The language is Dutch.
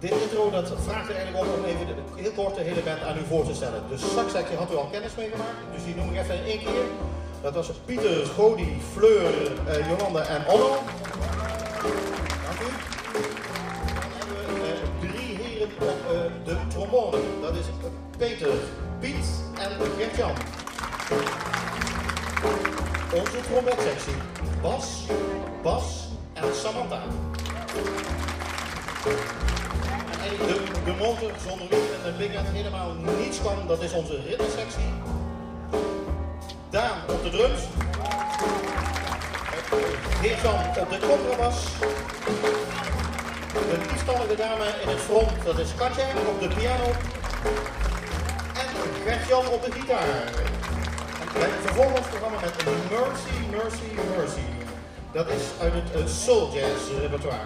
dit intro dat vraagt er eigenlijk om even heel kort de hele band aan u voor te stellen. De saxsectie had u al kennis mee gemaakt, dus die noem ik even in één keer. Dat was Pieter, Godi, Fleur, Jolanda en Onno. Dank u. Dan hebben we 3 heren op de trombone. Dat is Peter, Piet en Gert-Jan. Onze trompetsectie. Bas en Samantha. En eigenlijk de motor zonder wie en de big band helemaal niets kan, dat is onze ritmesectie. Daan op de drums. Geert-Jan op de contrabas. De liefstallige dame in het front, dat is Katja op de piano. En Gert-Jan op de gitaar. Wij vervolgen ons programma met Mercy, Mercy, Mercy. Dat is uit het soul jazz repertoire.